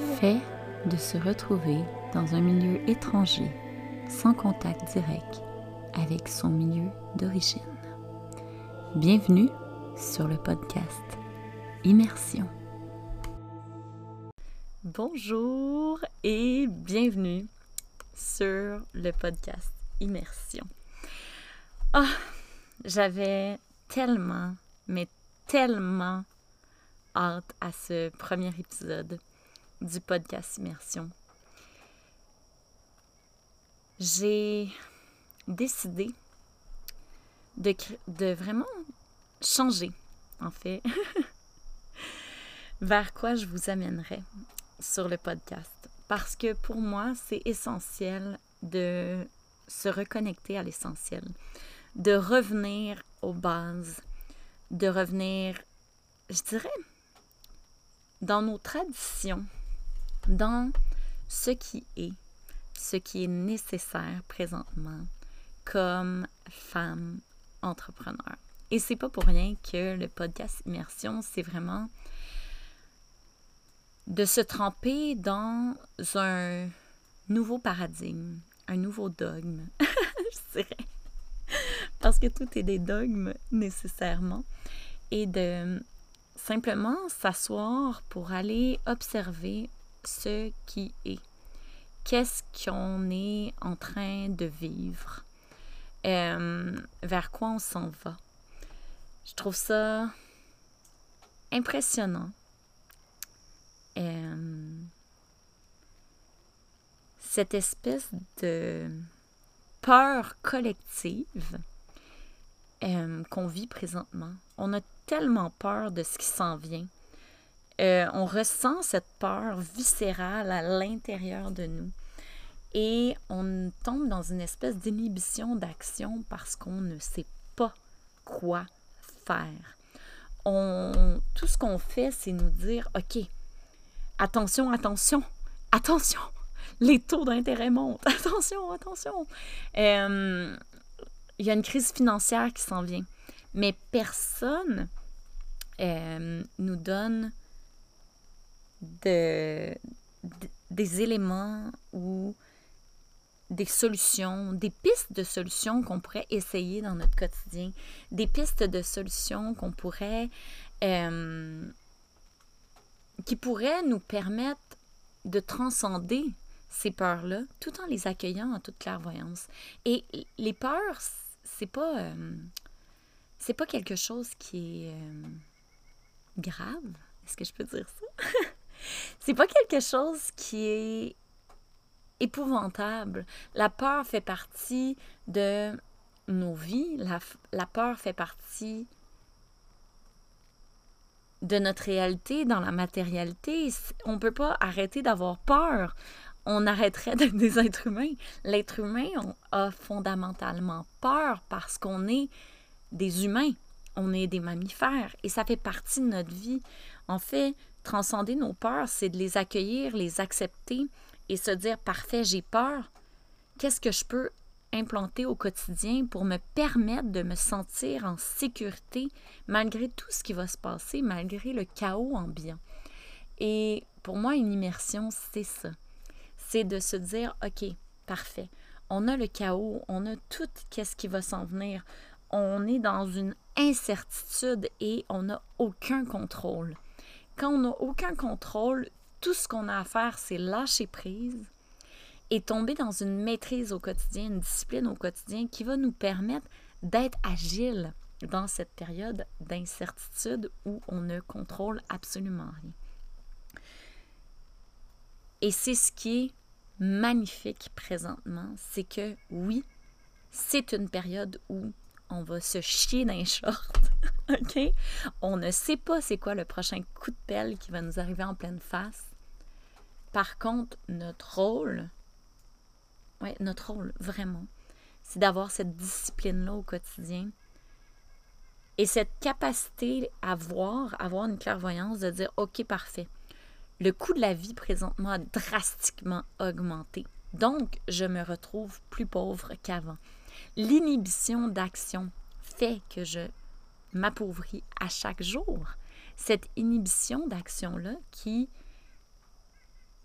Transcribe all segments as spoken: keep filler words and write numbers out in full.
fait de se retrouver dans un milieu étranger, sans contact direct avec son milieu d'origine. Bienvenue sur le podcast Immersion. Bonjour et bienvenue sur le podcast Immersion. Ah, j'avais tellement, mais tellement hâte à ce premier épisode du podcast Immersion. J'ai décidé de, de vraiment changer, en fait, vers quoi je vous amènerai sur le podcast. Parce que pour moi, c'est essentiel de se reconnecter à l'essentiel, de revenir aux bases, de revenir, je dirais, dans nos traditions, dans ce qui est, ce qui est nécessaire présentement comme femme entrepreneur. Et c'est pas pour rien que le podcast Immersion, c'est vraiment de se tremper dans un nouveau paradigme, un nouveau dogme, je dirais. Parce que tout est des dogmes nécessairement. Et de simplement s'asseoir pour aller observer ce qui est. Qu'est-ce qu'on est en train de vivre? Euh, vers quoi on s'en va? Je trouve ça impressionnant. Euh, cette espèce de peur collective euh, qu'on vit présentement. On a tellement peur de ce qui s'en vient. Euh, on ressent cette peur viscérale à l'intérieur de nous. Et on tombe dans une espèce d'inhibition d'action parce qu'on ne sait pas quoi faire. On, tout ce qu'on fait, c'est nous dire, OK, attention, attention, attention, les taux d'intérêt montent, attention, attention. Euh, il y a une crise financière qui s'en vient, mais personne euh, nous donne de, de, des éléments ou des solutions, des pistes de solutions qu'on pourrait essayer dans notre quotidien, des pistes de solutions qu'on pourrait, euh, qui pourraient nous permettre de transcender ces peurs-là, tout en les accueillant en toute clairvoyance. Et les peurs, c'est pas, euh, c'est pas quelque chose qui est euh, grave. Est-ce que je peux dire ça? C'est pas quelque chose qui est épouvantable. La peur fait partie de nos vies. La, la peur fait partie de notre réalité dans la matérialité. On ne peut pas arrêter d'avoir peur. On arrêterait d'être des êtres humains. L'être humain on a fondamentalement peur parce qu'on est des humains. On est des mammifères et ça fait partie de notre vie. En fait, transcender nos peurs, c'est de les accueillir, les accepter et se dire, parfait, j'ai peur. Qu'est-ce que je peux implanter au quotidien pour me permettre de me sentir en sécurité malgré tout ce qui va se passer, malgré le chaos ambiant. Et pour moi, une immersion, c'est ça. C'est de se dire, OK, parfait. On a le chaos, on a tout qu'est-ce qui va s'en venir. On est dans une incertitude et on n'a aucun contrôle. Quand on n'a aucun contrôle, tout ce qu'on a à faire, c'est lâcher prise et tomber dans une maîtrise au quotidien, une discipline au quotidien qui va nous permettre d'être agile dans cette période d'incertitude où on ne contrôle absolument rien. Et c'est ce qui est magnifique présentement, c'est que oui, c'est une période où on va se chier dans les shorts, OK? On ne sait pas c'est quoi le prochain coup de pelle qui va nous arriver en pleine face. Par contre, notre rôle, ouais, notre rôle, vraiment, c'est d'avoir cette discipline-là au quotidien et cette capacité à voir, à avoir une clairvoyance, de dire, OK, parfait, le coût de la vie présentement a drastiquement augmenté. Donc, je me retrouve plus pauvre qu'avant. L'inhibition d'action fait que je m'appauvris à chaque jour. Cette inhibition d'action-là qui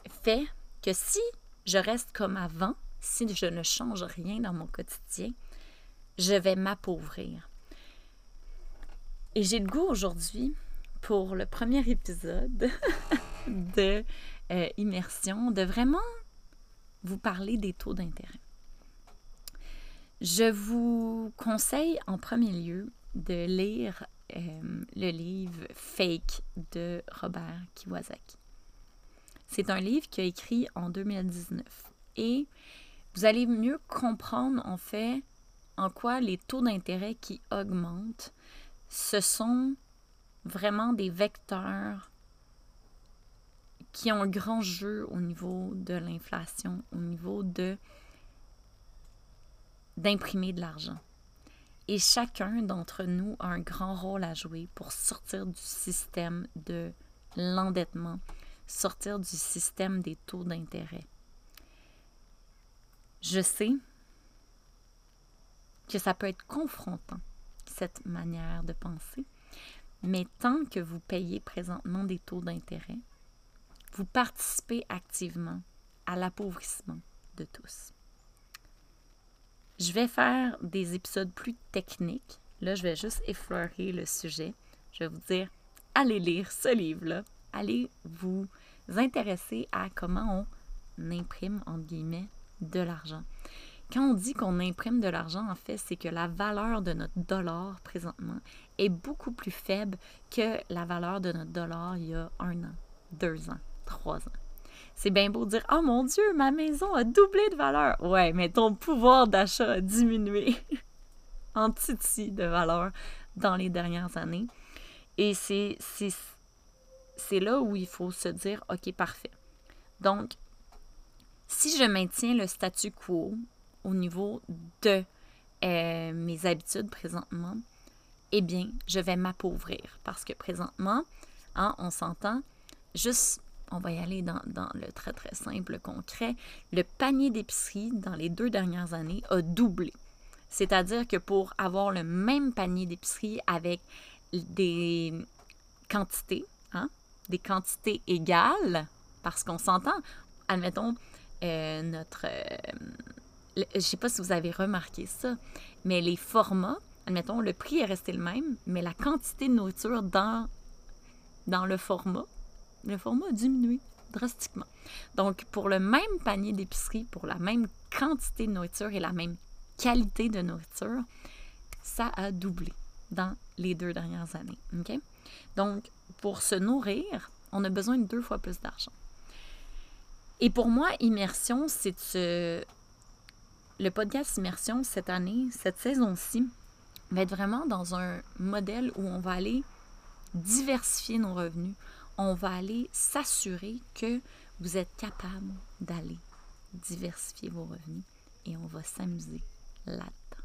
fait que si je reste comme avant, si je ne change rien dans mon quotidien, je vais m'appauvrir. Et j'ai le goût aujourd'hui, pour le premier épisode de euh, Immersion, de vraiment vous parler des taux d'intérêt. Je vous conseille en premier lieu de lire euh, le livre Fake de Robert Kiyosaki. C'est un livre qu'il a écrit en deux mille dix-neuf et vous allez mieux comprendre en fait en quoi les taux d'intérêt qui augmentent, ce sont vraiment des vecteurs qui ont un grand jeu au niveau de l'inflation, au niveau de d'imprimer de l'argent. Et chacun d'entre nous a un grand rôle à jouer pour sortir du système de l'endettement, sortir du système des taux d'intérêt. Je sais que ça peut être confrontant, cette manière de penser, mais tant que vous payez présentement des taux d'intérêt, vous participez activement à l'appauvrissement de tous. Je vais faire des épisodes plus techniques. Là, je vais juste effleurer le sujet. Je vais vous dire, allez lire ce livre-là. Allez vous intéresser à comment on imprime, entre guillemets, de l'argent. Quand on dit qu'on imprime de l'argent, en fait, c'est que la valeur de notre dollar présentement est beaucoup plus faible que la valeur de notre dollar il y a un an, deux ans, trois ans. C'est bien beau de dire « Oh mon Dieu, ma maison a doublé de valeur! » Ouais, mais ton pouvoir d'achat a diminué en titi de valeur dans les dernières années. Et c'est, c'est, c'est là où il faut se dire « OK, parfait. » Donc, si je maintiens le statu quo au niveau de euh, mes habitudes présentement, eh bien, je vais m'appauvrir. Parce que présentement, hein, on s'entend, juste... On va y aller dans, dans le très, très simple, concret. Le panier d'épicerie, dans les deux dernières années, a doublé. C'est-à-dire que pour avoir le même panier d'épicerie avec des quantités, hein, des quantités égales, parce qu'on s'entend, admettons, euh, notre... Euh, je ne sais pas si vous avez remarqué ça, mais les formats, admettons, le prix est resté le même, mais la quantité de nourriture dans, dans le format, le format a diminué drastiquement. Donc, pour le même panier d'épicerie, pour la même quantité de nourriture et la même qualité de nourriture, ça a doublé dans les deux dernières années. Okay? Donc, pour se nourrir, on a besoin de deux fois plus d'argent. Et pour moi, Immersion, c'est ce... le podcast Immersion cette année, cette saison-ci, va être vraiment dans un modèle où on va aller diversifier nos revenus. On va aller s'assurer que vous êtes capable d'aller diversifier vos revenus et on va s'amuser là-dedans.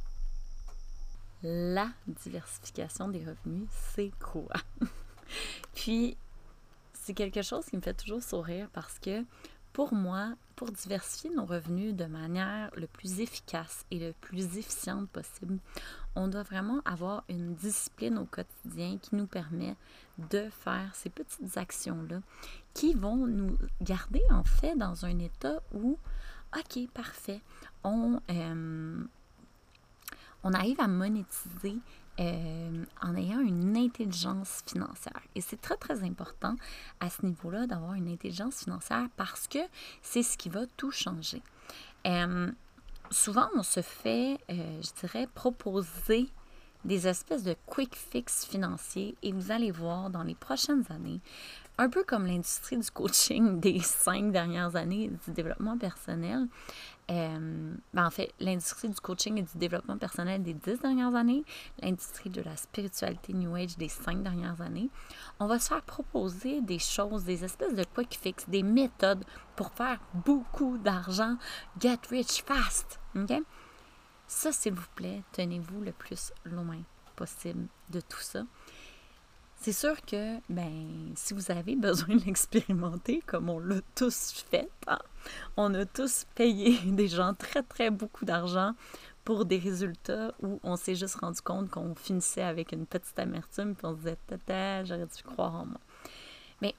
La diversification des revenus, c'est quoi? Puis, c'est quelque chose qui me fait toujours sourire parce que pour moi, pour diversifier nos revenus de manière le plus efficace et le plus efficiente possible, on doit vraiment avoir une discipline au quotidien qui nous permet de faire ces petites actions-là qui vont nous garder en fait dans un état où, OK, parfait, on, euh, on arrive à monétiser euh, en ayant une intelligence financière. Et c'est très, très important à ce niveau-là d'avoir une intelligence financière parce que c'est ce qui va tout changer. Euh, souvent, on se fait, euh, je dirais, proposer des espèces de quick fix financiers et vous allez voir dans les prochaines années, un peu comme l'industrie du coaching des cinq dernières années du développement personnel, euh, ben en fait, l'industrie du coaching et du développement personnel des dix dernières années, l'industrie de la spiritualité New Age des cinq dernières années, on va se faire proposer des choses, des espèces de quick fix, des méthodes pour faire beaucoup d'argent, get rich fast, ok? Ça, s'il vous plaît, tenez-vous le plus loin possible de tout ça. C'est sûr que, ben, si vous avez besoin de l'expérimenter, comme on l'a tous fait, hein, on a tous payé des gens très, très beaucoup d'argent pour des résultats où on s'est juste rendu compte qu'on finissait avec une petite amertume puis on se disait « Tata, j'aurais dû croire en moi ». Mais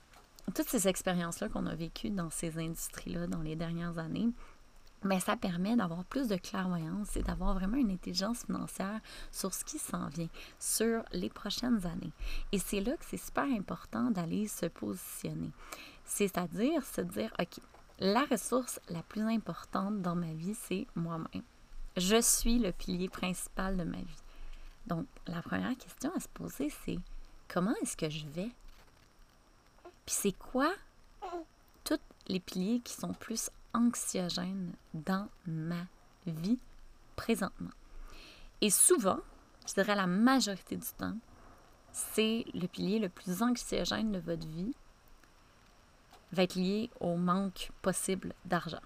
toutes ces expériences-là qu'on a vécues dans ces industries-là dans les dernières années, bien, ça permet d'avoir plus de clairvoyance et d'avoir vraiment une intelligence financière sur ce qui s'en vient, sur les prochaines années. Et c'est là que c'est super important d'aller se positionner. C'est-à-dire se dire, OK, la ressource la plus importante dans ma vie, c'est moi-même. Je suis le pilier principal de ma vie. Donc, la première question à se poser, c'est comment est-ce que je vais? Puis c'est quoi tous les piliers qui sont plus anxiogènes dans ma vie présentement? Et souvent, je dirais la majorité du temps, c'est le pilier le plus anxiogène de votre vie va être lié au manque possible d'argent.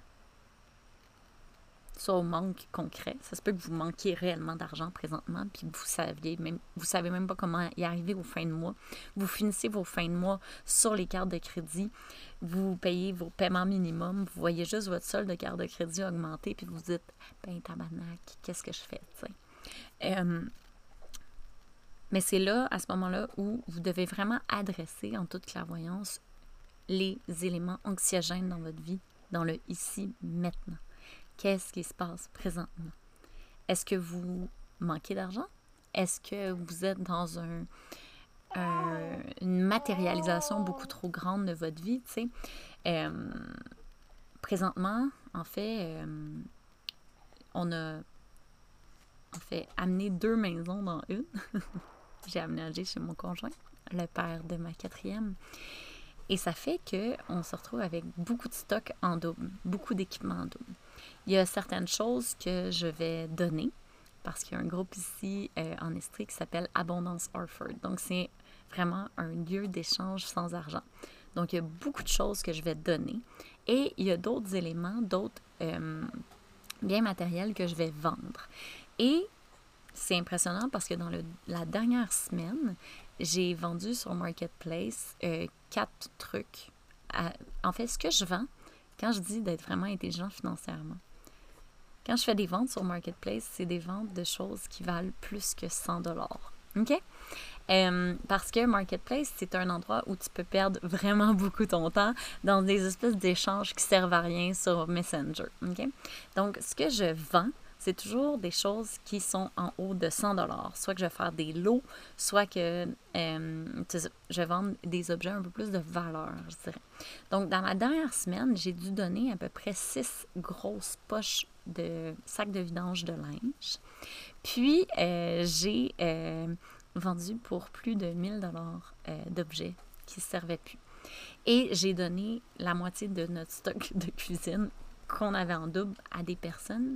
Soit au manque concret. Ça se peut que vous manquiez réellement d'argent présentement, puis vous saviez même, vous savez même pas comment y arriver aux fins de mois. Vous finissez vos fins de mois sur les cartes de crédit, vous payez vos paiements minimums, vous voyez juste votre solde de carte de crédit augmenter, puis vous vous dites, ben tabarnak, qu'est-ce que je fais, tu sais. Euh, mais c'est là, à ce moment-là, où vous devez vraiment adresser en toute clairvoyance les éléments anxiogènes dans votre vie, dans le ici, maintenant. Qu'est-ce qui se passe présentement? Est-ce que vous manquez d'argent? Est-ce que vous êtes dans un, un, une matérialisation beaucoup trop grande de votre vie? Tu sais? Euh, présentement, en fait, euh, on a en fait amené deux maisons dans une. J'ai aménagé chez mon conjoint, le père de ma quatrième. Et ça fait qu'on se retrouve avec beaucoup de stocks en double, beaucoup d'équipements en double. Il y a certaines choses que je vais donner, parce qu'il y a un groupe ici euh, en Estrie qui s'appelle Abondance Orford. Donc, c'est vraiment un lieu d'échange sans argent. Donc, il y a beaucoup de choses que je vais donner. Et il y a d'autres éléments, d'autres euh, biens matériels que je vais vendre. Et c'est impressionnant parce que dans le, la dernière semaine, j'ai vendu sur Marketplace euh, quatre trucs. À, en fait, ce que je vends, quand je dis d'être vraiment intelligent financièrement, quand je fais des ventes sur Marketplace, c'est des ventes de choses qui valent plus que cent dollars. OK? Euh, parce que Marketplace, c'est un endroit où tu peux perdre vraiment beaucoup ton temps dans des espèces d'échanges qui servent à rien sur Messenger. OK? Donc, ce que je vends, c'est toujours des choses qui sont en haut de cent dollars. Soit que je vais faire des lots, soit que euh, je vais vendre des objets un peu plus de valeur, je dirais. Donc, dans la dernière semaine, j'ai dû donner à peu près six grosses poches de sacs de vidange de linge. Puis, euh, j'ai euh, vendu pour plus de mille dollars euh, d'objets qui ne servaient plus. Et j'ai donné la moitié de notre stock de cuisine qu'on avait en double à des personnes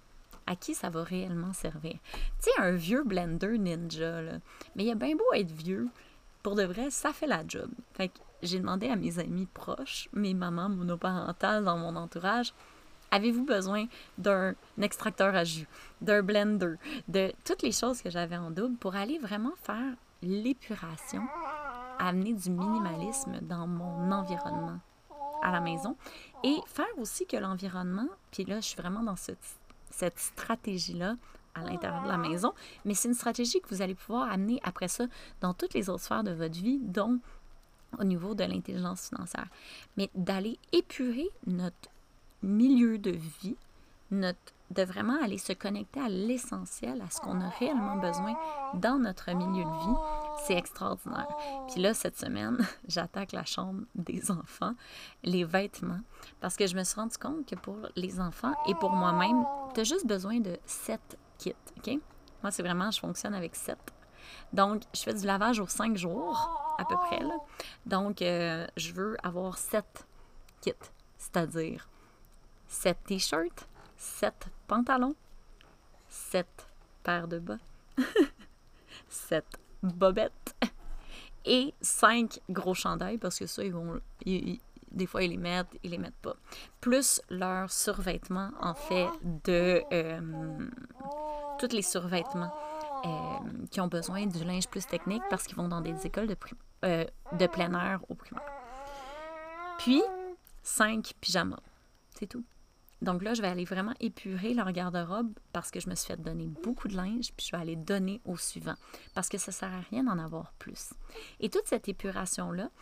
à qui ça va réellement servir. Tu sais, un vieux blender Ninja, là. Mais il a bien beau être vieux, pour de vrai, ça fait la job. Fait que j'ai demandé à mes amis proches, mes mamans monoparentales dans mon entourage, avez-vous besoin d'un extracteur à jus, d'un blender, de toutes les choses que j'avais en double pour aller vraiment faire l'épuration, amener du minimalisme dans mon environnement à la maison et faire aussi que l'environnement, puis là, je suis vraiment dans ce cette stratégie-là à l'intérieur de la maison, mais c'est une stratégie que vous allez pouvoir amener après ça dans toutes les autres sphères de votre vie, dont au niveau de l'intelligence financière. Mais d'aller épurer notre milieu de vie, notre, de vraiment aller se connecter à l'essentiel, à ce qu'on a réellement besoin dans notre milieu de vie, c'est extraordinaire. Puis là, cette semaine, j'attaque la chambre des enfants, les vêtements, parce que je me suis rendu compte que pour les enfants et pour moi-même, tu as juste besoin de sept kits, OK? Moi, c'est vraiment, je fonctionne avec sept. Donc, je fais du lavage aux cinq jours, à peu près, là. Donc, euh, je veux avoir sept kits, c'est-à-dire sept t-shirts, sept pantalons, sept paires de bas, sept bobettes et cinq gros chandails, parce que ça, ils vont, ils, ils, des fois, ils les mettent, ils les mettent pas. Plus leurs survêtements, en fait, de euh, tous les survêtements euh, qui ont besoin du linge plus technique parce qu'ils vont dans des écoles de, prim- euh, de plein air au primaire. Puis, cinq pyjamas. C'est tout. Donc là, je vais aller vraiment épurer leur garde-robe parce que je me suis fait donner beaucoup de linge, puis je vais aller donner au suivant parce que ça ne sert à rien d'en avoir plus. Et toute cette épuration-là,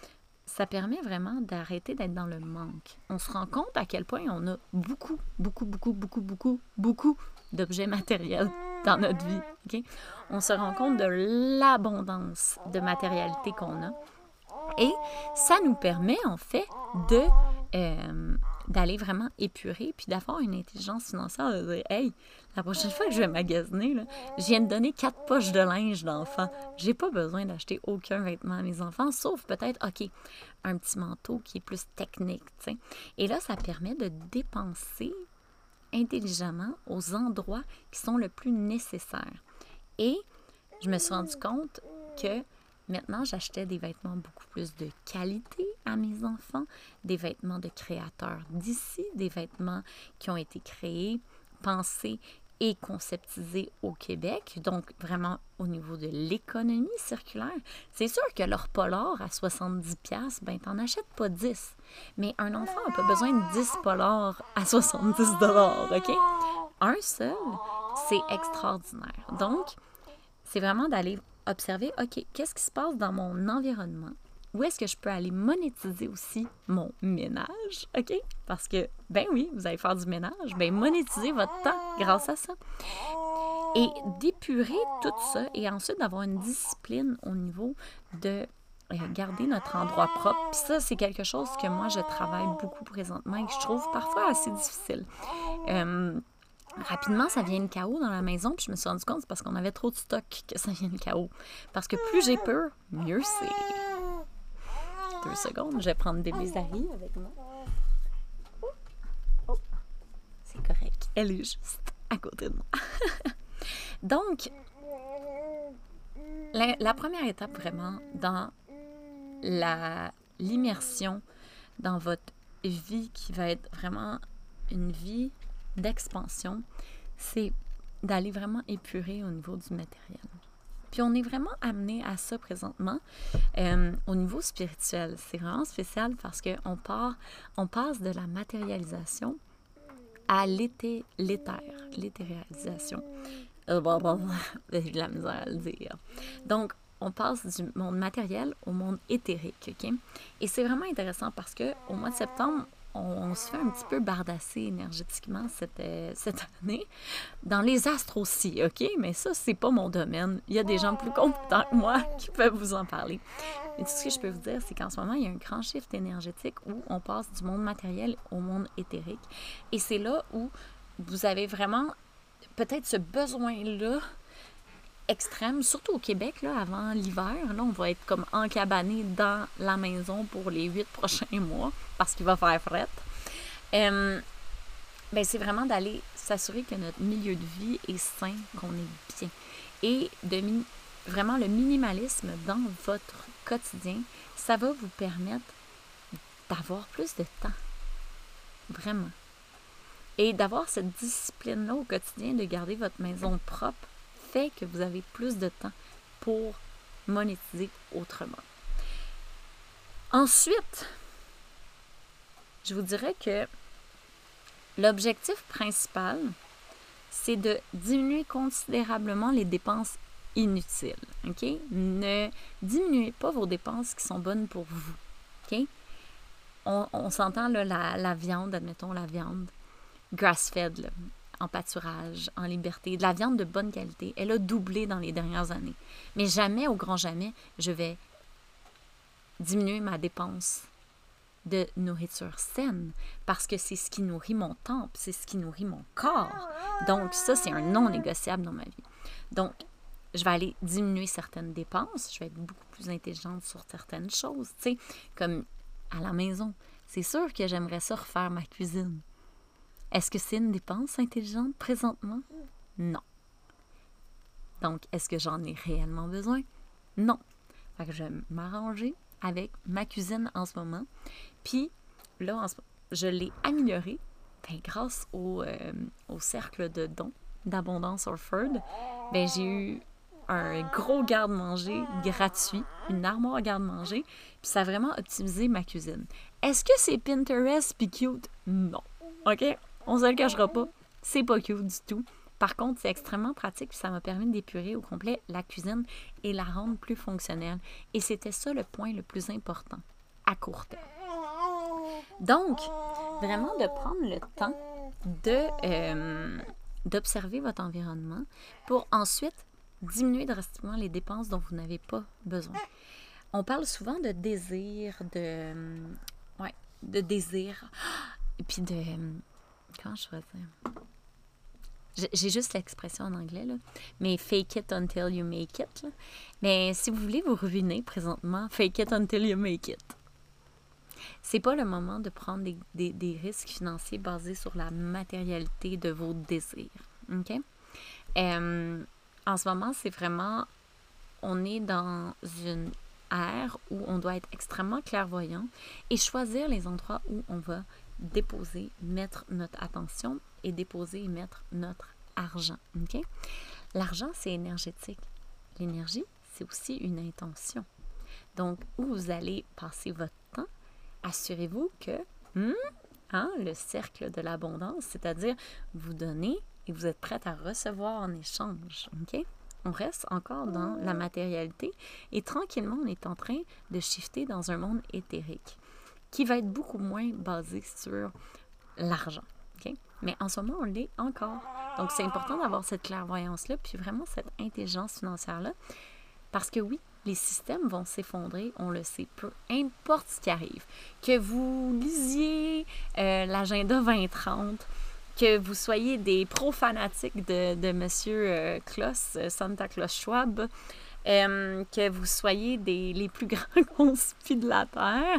ça permet vraiment d'arrêter d'être dans le manque. On se rend compte à quel point on a beaucoup, beaucoup, beaucoup, beaucoup, beaucoup, beaucoup d'objets matériels dans notre vie. Okay? On se rend compte de l'abondance de matérialité qu'on a. Et ça nous permet, en fait, de euh, d'aller vraiment épurer puis d'avoir une intelligence financière, de dire « Hey, la prochaine fois que je vais magasiner, là, je viens de donner quatre poches de linge d'enfant. J'ai pas besoin d'acheter aucun vêtement à mes enfants, sauf peut-être, OK, un petit manteau qui est plus technique. » t'sais. Et là, ça permet de dépenser intelligemment aux endroits qui sont le plus nécessaires. Et je me suis rendu compte que maintenant, j'achetais des vêtements beaucoup plus de qualité à mes enfants, des vêtements de créateurs d'ici, des vêtements qui ont été créés, pensés et conceptisés au Québec, donc vraiment au niveau de l'économie circulaire. C'est sûr que leur polar à soixante-dix dollars, ben t'en achètes pas dix. Mais un enfant n'a pas besoin de dix polars à soixante-dix dollars, OK? Un seul, c'est extraordinaire. Donc, c'est vraiment d'aller observer, OK, qu'est-ce qui se passe dans mon environnement? Où est-ce que je peux aller monétiser aussi mon ménage? OK? Parce que, ben oui, vous allez faire du ménage, ben monétisez votre temps grâce à ça. Et d'épurer tout ça et ensuite d'avoir une discipline au niveau de euh, garder notre endroit propre. Puis ça, c'est quelque chose que moi, je travaille beaucoup présentement et que je trouve parfois assez difficile. Euh, Rapidement, ça vient le chaos dans la maison, puis je me suis rendu compte, c'est parce qu'on avait trop de stock que ça vient le chaos. Parce que plus j'ai peur, mieux c'est. Deux secondes, je vais prendre bébé Zari avec moi. Oh, oh. C'est correct, elle est juste à côté de moi. Donc, la, la première étape vraiment dans la, l'immersion dans votre vie qui va être vraiment une vie d'expansion, c'est d'aller vraiment épurer au niveau du matériel. Puis on est vraiment amené à ça présentement euh, au niveau spirituel. C'est vraiment spécial parce qu'on part, on passe de la matérialisation à l'éthé, l'éther, l'éthérisation. Euh, J'ai de la misère à le dire. Donc, on passe du monde matériel au monde éthérique, OK? Et c'est vraiment intéressant parce qu'au mois de septembre, on, on se fait un petit peu bardasser énergétiquement cette, euh, cette année. Dans les astres aussi, OK? Mais ça, c'est pas mon domaine. Il y a des gens plus compétents que moi qui peuvent vous en parler. Mais tout ce que je peux vous dire, c'est qu'en ce moment, il y a un grand shift énergétique où on passe du monde matériel au monde éthérique. Et c'est là où vous avez vraiment peut-être ce besoin-là extrême, surtout au Québec, là, avant l'hiver. Là, on va être comme encabané dans la maison pour les huit prochains mois parce qu'il va faire fret. Euh, ben, c'est vraiment d'aller s'assurer que notre milieu de vie est sain, qu'on est bien. Et de mi- vraiment le minimalisme dans votre quotidien, ça va vous permettre d'avoir plus de temps. Vraiment. Et d'avoir cette discipline-là au quotidien de garder votre maison propre fait que vous avez plus de temps pour monétiser autrement. Ensuite, je vous dirais que l'objectif principal, c'est de diminuer considérablement les dépenses inutiles. OK? Ne diminuez pas vos dépenses qui sont bonnes pour vous. OK? On, on s'entend là, la, la viande, admettons la viande grass-fed, là, en pâturage, en liberté, de la viande de bonne qualité. Elle a doublé dans les dernières années. Mais jamais, au grand jamais, je vais diminuer ma dépense de nourriture saine parce que c'est ce qui nourrit mon temple, c'est ce qui nourrit mon corps. Donc, ça, c'est un non négociable dans ma vie. Donc, je vais aller diminuer certaines dépenses, je vais être beaucoup plus intelligente sur certaines choses, tu sais, comme à la maison. C'est sûr que j'aimerais ça refaire ma cuisine. Est-ce que c'est une dépense intelligente présentement? Non. Donc, est-ce que j'en ai réellement besoin? Non. Fait que je vais m'arranger avec ma cuisine en ce moment. Puis, là, en ce... je l'ai améliorée ben, grâce au, euh, au cercle de dons d'Abondance Orford. Ben, j'ai eu un gros garde-manger gratuit, une armoire garde-manger, puis ça a vraiment optimisé ma cuisine. Est-ce que c'est Pinterest puis cute? Non. OK? On se le cachera pas. C'est pas cute du tout. Par contre, c'est extrêmement pratique puis ça m'a permis d'épurer au complet la cuisine et la rendre plus fonctionnelle. Et c'était ça le point le plus important. à court terme. Donc, vraiment de prendre le temps de, euh, d'observer votre environnement pour ensuite diminuer drastiquement les dépenses dont vous n'avez pas besoin. On parle souvent de désir, de... Ouais, de désir, et puis de... Comment je pourrais dire? J'ai juste l'expression en anglais, là, mais fake it until you make it. Là. Mais si vous voulez vous ruiner présentement, fake it until you make it. C'est pas le moment de prendre des, des, des risques financiers basés sur la matérialité de vos désirs. OK? Euh, en ce moment, c'est vraiment... On est dans une ère où on doit être extrêmement clairvoyant et choisir les endroits où on va déposer, mettre notre attention et déposer et mettre notre argent. OK? L'argent, c'est énergétique. L'énergie, c'est aussi une intention. Donc, où vous allez passer votre temps, assurez-vous que hmm, hein, le cercle de l'abondance, c'est-à-dire vous donnez et vous êtes prête à recevoir en échange. OK? On reste encore dans la matérialité et tranquillement, on est en train de shifter dans un monde éthérique qui va être beaucoup moins basé sur l'argent. Okay? Mais en ce moment, on l'est encore. Donc, c'est important d'avoir cette clairvoyance-là, puis vraiment cette intelligence financière-là, parce que oui, les systèmes vont s'effondrer, on le sait, peu importe ce qui arrive. Que vous lisiez euh, l'agenda vingt trente, que vous soyez des pro-fanatiques de, de M. Euh, Klaus, Santa Claus Schwab, euh, que vous soyez des, les plus grands conspis de la Terre,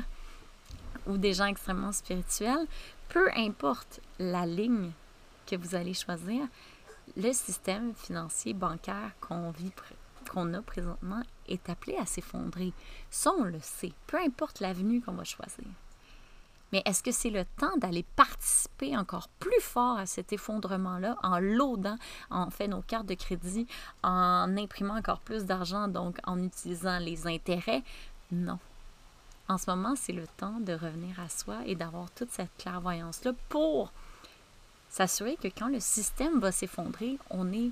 ou des gens extrêmement spirituels, peu importe la ligne que vous allez choisir, le système financier bancaire qu'on vit, qu'on a présentement est appelé à s'effondrer. Ça, on le sait, peu importe l'avenue qu'on va choisir. Mais est-ce que c'est le temps d'aller participer encore plus fort à cet effondrement-là en loadant, en fait, nos cartes de crédit, en imprimant encore plus d'argent, donc en utilisant les intérêts? Non. En ce moment, c'est le temps de revenir à soi et d'avoir toute cette clairvoyance-là pour s'assurer que quand le système va s'effondrer, on est,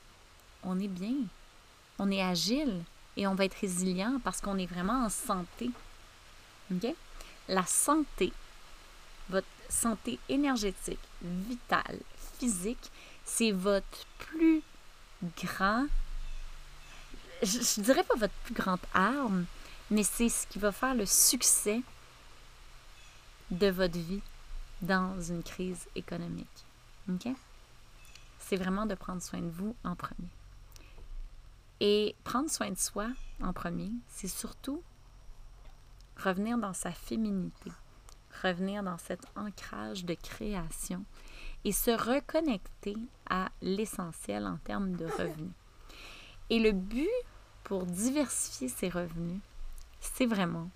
on est bien, on est agile et on va être résilient parce qu'on est vraiment en santé. OK? La santé, votre santé énergétique, vitale, physique, c'est votre plus grand, je, je dirais pas votre plus grande arme, mais c'est ce qui va faire le succès de votre vie dans une crise économique. OK? C'est vraiment de prendre soin de vous en premier. Et prendre soin de soi en premier, c'est surtout revenir dans sa féminité, revenir dans cet ancrage de création et se reconnecter à l'essentiel en termes de revenus. Et le but pour diversifier ses revenus, c'est vraiment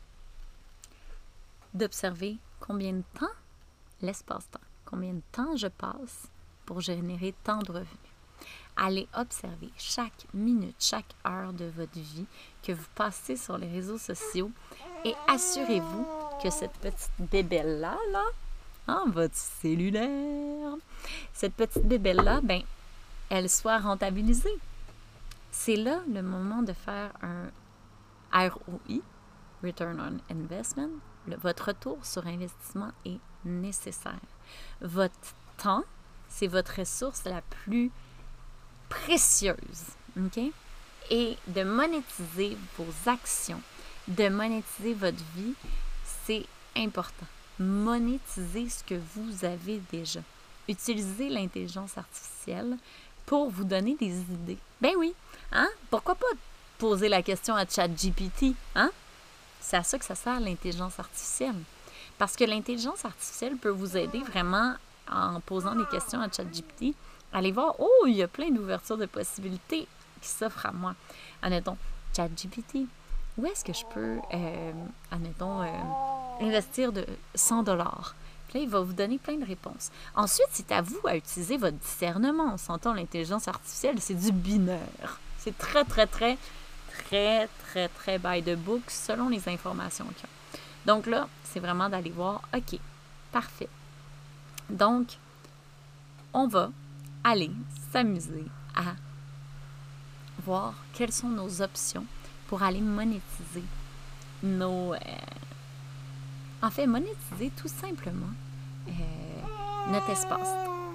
d'observer combien de temps, l'espace-temps, combien de temps je passe pour générer tant de revenus. Allez observer chaque minute, chaque heure de votre vie que vous passez sur les réseaux sociaux et assurez-vous que cette petite bébelle-là, là, hein, votre cellulaire, cette petite bébelle-là, ben, elle soit rentabilisée. C'est là le moment de faire un R O I, Return on Investment. Le, votre retour sur investissement est nécessaire. Votre temps, c'est votre ressource la plus précieuse, OK? Et de monétiser vos actions, de monétiser votre vie, c'est important. Monétiser ce que vous avez déjà. Utilisez l'intelligence artificielle pour vous donner des idées. Ben oui, hein? Pourquoi pas poser la question à ChatGPT, hein? C'est à ça que ça sert l'intelligence artificielle. Parce que l'intelligence artificielle peut vous aider vraiment en posant des questions à ChatGPT. Allez voir, oh, il y a plein d'ouvertures de possibilités qui s'offrent à moi. Admettons, ChatGPT, où est-ce que je peux, euh, admettons, euh, investir de cent dollars? Puis là, il va vous donner plein de réponses. Ensuite, c'est à vous à utiliser votre discernement. On s'entend, l'intelligence artificielle, c'est du binaire. C'est très, très, très, très, très, très by the book selon les informations qu'il y a. Donc là, c'est vraiment d'aller voir, OK, parfait. Donc, on va aller s'amuser à voir quelles sont nos options pour aller monétiser nos, euh, En fait, monétiser tout simplement euh, notre espace.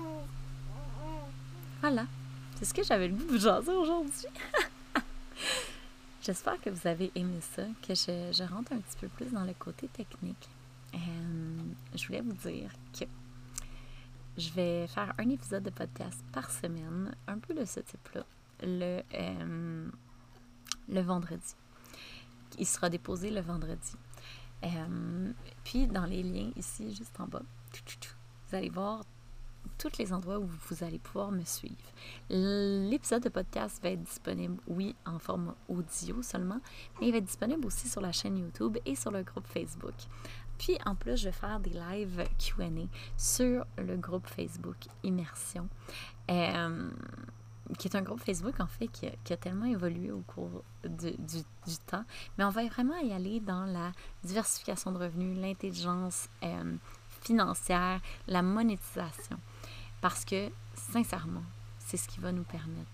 Voilà, c'est ce que j'avais le goût de vous jaser aujourd'hui. J'espère que vous avez aimé ça, que je, je rentre un petit peu plus dans le côté technique. Euh, je voulais vous dire que je vais faire un épisode de podcast par semaine, un peu de ce type-là, le, euh, le vendredi. Il sera déposé le vendredi. Euh, puis, dans les liens ici, juste en bas, vous allez voir tous les endroits où vous allez pouvoir me suivre. L'épisode de podcast va être disponible, oui, en format audio seulement, mais il va être disponible aussi sur la chaîne YouTube et sur le groupe Facebook. Puis, en plus, je vais faire des live Q and A sur le groupe Facebook Immersion, euh, qui est un groupe Facebook, en fait, qui a, qui a tellement évolué au cours de, du, du temps. Mais on va vraiment y aller dans la diversification de revenus, l'intelligence euh, financière, la monétisation. Parce que, sincèrement, c'est ce qui va nous permettre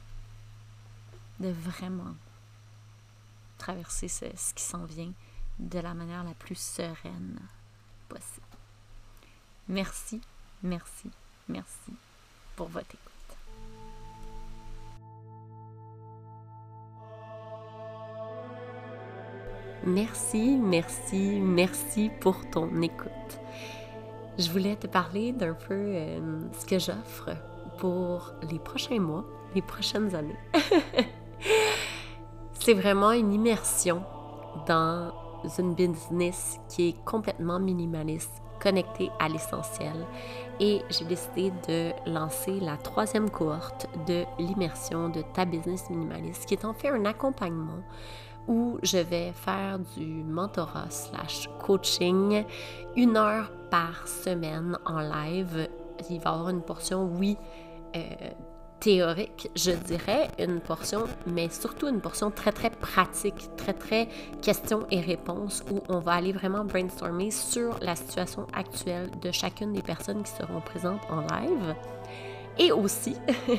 de vraiment traverser ce, ce qui s'en vient de la manière la plus sereine possible. Merci, merci, merci pour votre écoute. Merci, merci, merci pour ton écoute. Je voulais te parler d'un peu euh, ce que j'offre pour les prochains mois, les prochaines années. C'est vraiment une immersion dans une business qui est complètement minimaliste, connectée à l'essentiel. Et j'ai décidé de lancer la troisième cohorte de l'immersion de ta business minimaliste, qui est en fait un accompagnement où je vais faire du mentorat slash coaching une heure par semaine en live. Il va y avoir une portion, oui, euh, théorique, je dirais, une portion, mais surtout une portion très, très pratique, très, très questions et réponses, où on va aller vraiment brainstormer sur la situation actuelle de chacune des personnes qui seront présentes en live. Et aussi,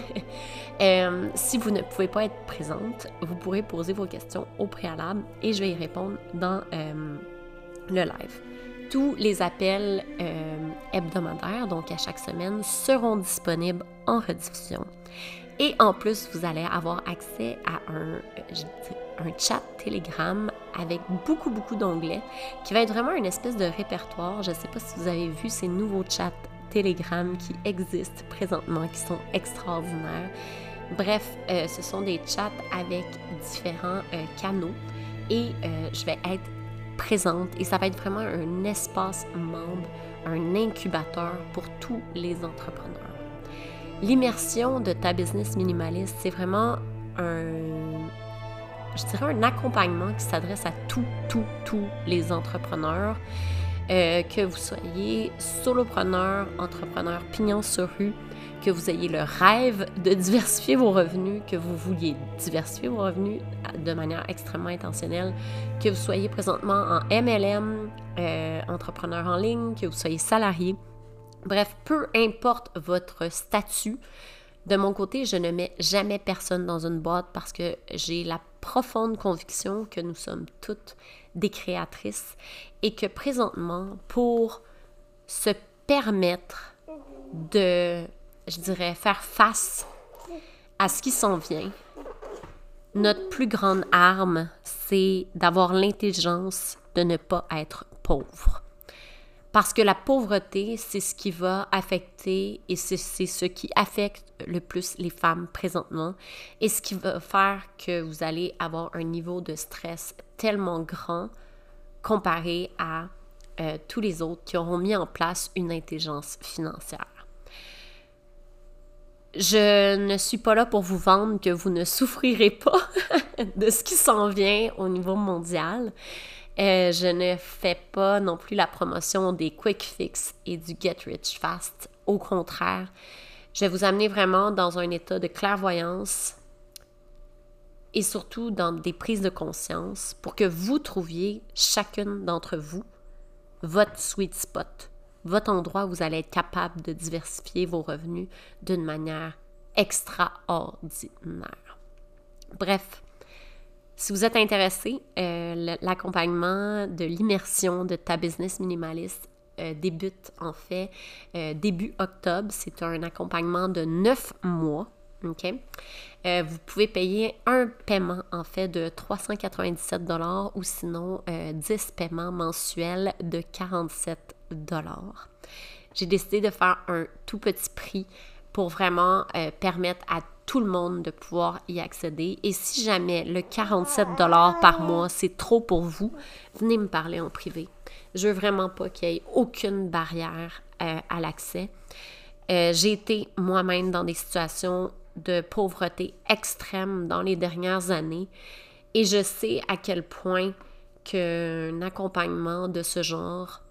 euh, si vous ne pouvez pas être présente, vous pourrez poser vos questions au préalable et je vais y répondre dans euh, le live. Tous les appels euh, hebdomadaires, donc à chaque semaine, seront disponibles en rediffusion. Et en plus, vous allez avoir accès à un, je dirais, un chat Telegram avec beaucoup, beaucoup d'onglets qui va être vraiment une espèce de répertoire. Je ne sais pas si vous avez vu ces nouveaux chats Telegram qui existent présentement, qui sont extraordinaires. Bref, euh, ce sont des chats avec différents euh, canaux et euh, je vais être présente et ça va être vraiment un espace membre, un incubateur pour tous les entrepreneurs. L'immersion de ta business minimaliste, c'est vraiment un, je dirais un accompagnement qui s'adresse à tous, tous, tous les entrepreneurs. Euh, que vous soyez solopreneur, entrepreneur, pignon sur rue, que vous ayez le rêve de diversifier vos revenus, que vous vouliez diversifier vos revenus de manière extrêmement intentionnelle, que vous soyez présentement en M L M, euh, entrepreneur en ligne, que vous soyez salarié. Bref, peu importe votre statut, de mon côté, je ne mets jamais personne dans une boîte parce que j'ai la profonde conviction que nous sommes toutes des créatrices et que présentement, pour se permettre de, je dirais, faire face à ce qui s'en vient, notre plus grande arme, c'est d'avoir l'intelligence de ne pas être pauvre. Parce que la pauvreté, c'est ce qui va affecter et c'est, c'est ce qui affecte le plus les femmes présentement et ce qui va faire que vous allez avoir un niveau de stress tellement grand comparé à euh, tous les autres qui auront mis en place une intelligence financière. Je ne suis pas là pour vous vendre que vous ne souffrirez pas de ce qui s'en vient au niveau mondial. Euh, je ne fais pas non plus la promotion des quick fix et du get rich fast. Au contraire, je vais vous amener vraiment dans un état de clairvoyance et surtout dans des prises de conscience pour que vous trouviez, chacune d'entre vous, votre sweet spot, votre endroit où vous allez être capable de diversifier vos revenus d'une manière extraordinaire. Bref, Si vous êtes intéressé, euh, l'accompagnement de l'immersion de ta business minimaliste euh, débute en fait euh, début octobre. C'est un accompagnement de neuf mois. OK? Euh, vous pouvez payer un paiement en fait de trois cent quatre-vingt-dix-sept dollars ou sinon euh, dix paiements mensuels de quarante-sept dollars. J'ai décidé de faire un tout petit prix pour vraiment euh, permettre à tout le monde de pouvoir y accéder. Et si jamais le quarante-sept dollars par mois, c'est trop pour vous, venez me parler en privé. Je veux vraiment pas qu'il y ait aucune barrière euh, à l'accès. Euh, j'ai été moi-même dans des situations de pauvreté extrême dans les dernières années et je sais à quel point qu'un accompagnement de ce genre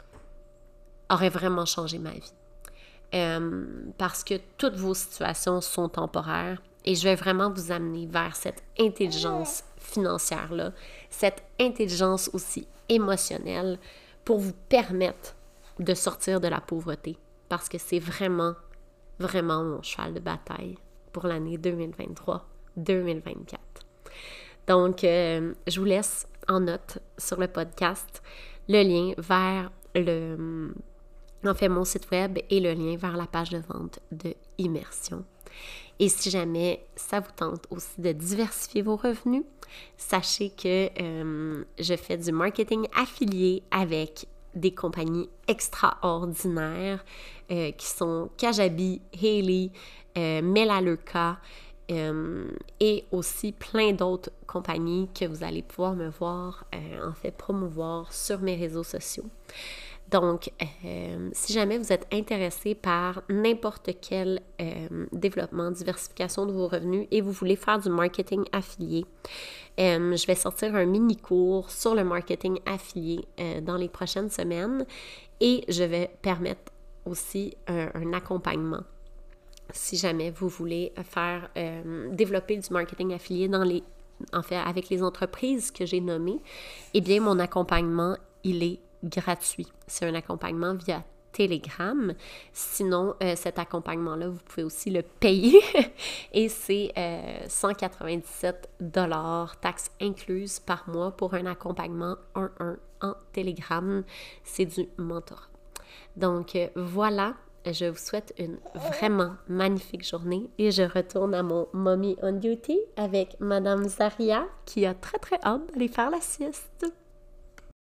aurait vraiment changé ma vie. Euh, parce que toutes vos situations sont temporaires et je vais vraiment vous amener vers cette intelligence financière-là, cette intelligence aussi émotionnelle pour vous permettre de sortir de la pauvreté parce que c'est vraiment, vraiment mon cheval de bataille pour l'année deux mille vingt-trois deux mille vingt-quatre. Donc, euh, je vous laisse en note sur le podcast le lien vers le... En fait, mon site web et le lien vers la page de vente de Immersion. Et si jamais ça vous tente aussi de diversifier vos revenus, sachez que euh, je fais du marketing affilié avec des compagnies extraordinaires euh, qui sont Kajabi, Haley, euh, Melaleuca euh, et aussi plein d'autres compagnies que vous allez pouvoir me voir, euh, en fait, promouvoir sur mes réseaux sociaux. Donc, euh, si jamais vous êtes intéressé par n'importe quel euh, développement, diversification de vos revenus et vous voulez faire du marketing affilié, euh, je vais sortir un mini-cours sur le marketing affilié euh, dans les prochaines semaines et je vais permettre aussi un, un accompagnement. Si jamais vous voulez faire euh, développer du marketing affilié dans les, en fait, avec les entreprises que j'ai nommées, eh bien, mon accompagnement, il est gratuit. C'est un accompagnement via Telegram. Sinon, euh, cet accompagnement-là, vous pouvez aussi le payer et c'est euh, cent quatre-vingt-dix-sept dollars, taxes incluses par mois pour un accompagnement un à un en Telegram. C'est du mentorat. Donc, euh, voilà. Je vous souhaite une vraiment magnifique journée et je retourne à mon Mommy on Duty avec Madame Zaria qui a très très hâte d'aller faire la sieste.